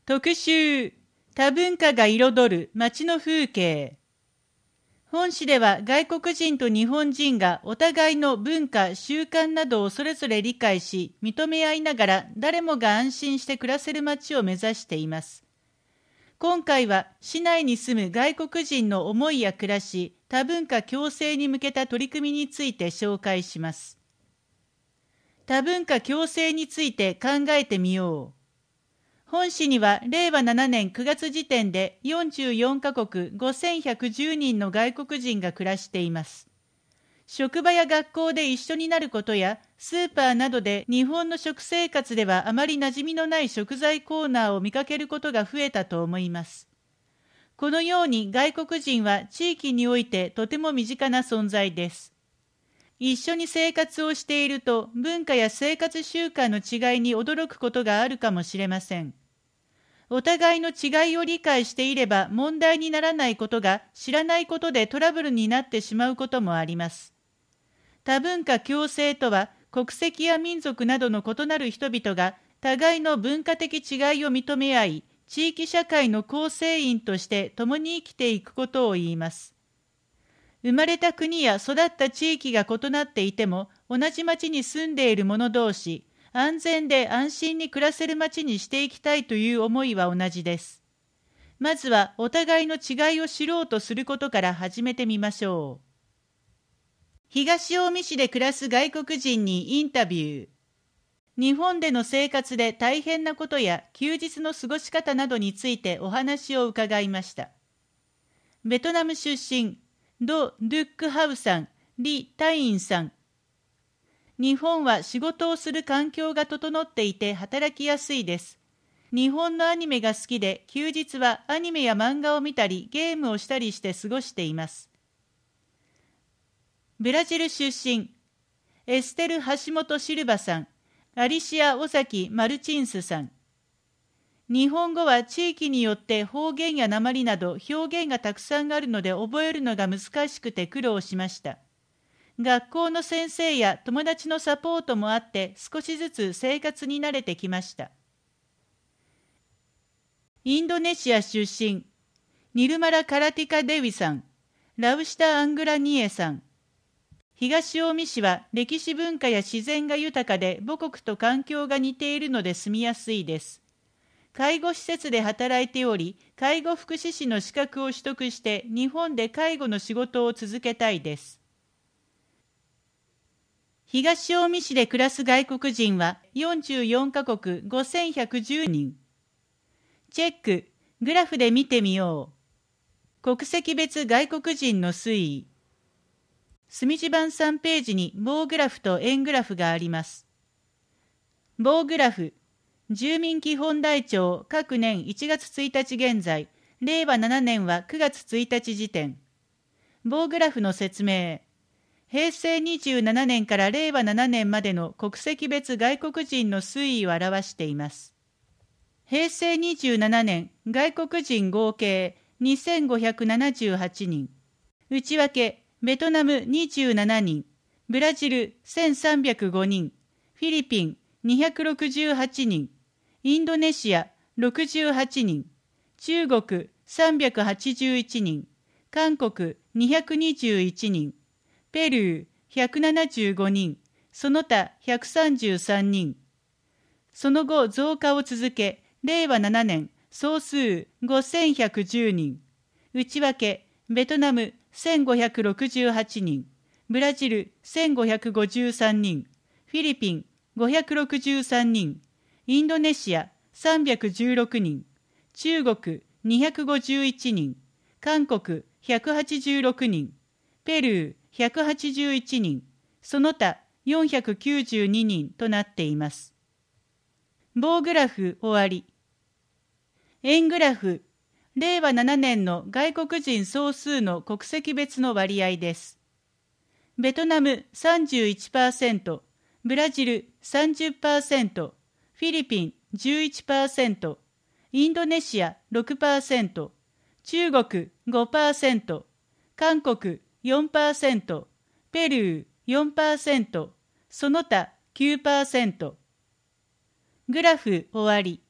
特集、多文化が彩る街の風景。本誌では外国人と日本人がお互いの文化、習慣などをそれぞれ理解し、認め合いながら誰もが安心して暮らせる街を目指しています。今回は市内に住む外国人の思いや暮らし、多文化共生に向けた取り組みについて紹介します。多文化共生について考えてみよう。本誌には令和7年9月時点で44カ国5110人の外国人が暮らしています。職場や学校で一緒になることや、スーパーなどで日本の食生活ではあまり馴染みのない食材コーナーを見かけることが増えたと思います。このように外国人は地域においてとても身近な存在です。一緒に生活をしていると文化や生活習慣の違いに驚くことがあるかもしれません。お互いの違いを理解していれば問題にならないことが知らないことでトラブルになってしまうこともあります。多文化共生とは国籍や民族などの異なる人々が互いの文化的違いを認め合い、地域社会の構成員として共に生きていくことを言います。生まれた国や育った地域が異なっていても、同じ町に住んでいる者同士、安全で安心に暮らせる町にしていきたいという思いは同じです。まずはお互いの違いを知ろうとすることから始めてみましょう。東近江市で暮らす外国人にインタビュー。日本での生活で大変なことや休日の過ごし方などについてお話を伺いました。ベトナム出身、ド・ドゥックハウさん、リ・タインさん。日本は仕事をする環境が整っていて働きやすいです。日本のアニメが好きで休日はアニメや漫画を見たりゲームをしたりして過ごしています。ブラジル出身、エステル橋本シルバさん、アリシア・尾崎マルチンスさん。日本語は地域によって方言や訛りなど表現がたくさんあるので覚えるのが難しくて苦労しました。学校の先生や友達のサポートもあって少しずつ生活に慣れてきました。インドネシア出身、ニルマラ・カラティカ・デウィさん、ラウシタ・アングラニエさん。東近江市は歴史文化や自然が豊かで母国と環境が似ているので住みやすいです。介護施設で働いており、介護福祉士の資格を取得して日本で介護の仕事を続けたいです。東近江市で暮らす外国人は44カ国5110人。チェック、グラフで見てみよう。国籍別外国人の推移。墨地版3ページに棒グラフと円グラフがあります。棒グラフ、住民基本台帳各年1月1日現在、令和7年は9月1日時点。棒グラフの説明。平成27年から令和7年までの国籍別外国人の推移を表しています。平成27年、外国人合計2578人。内訳、ベトナム27人、ブラジル1305人、フィリピン268人、インドネシア68人、中国381人、韓国221人、ペルー175人、その他133人。その後増加を続け、令和7年総数5110人。内訳、ベトナム1568人、ブラジル1553人、フィリピン563人、インドネシア316人、中国251人、韓国186人、ペルー181人、その他492人となっています。棒グラフ終わり。円グラフ、令和7年の外国人総数の国籍別の割合です。ベトナム 31%、ブラジル 30%、フィリピン 11%、インドネシア 6%、中国 5%、韓国 4%、ペルー 4%、その他 9%。グラフ終わり。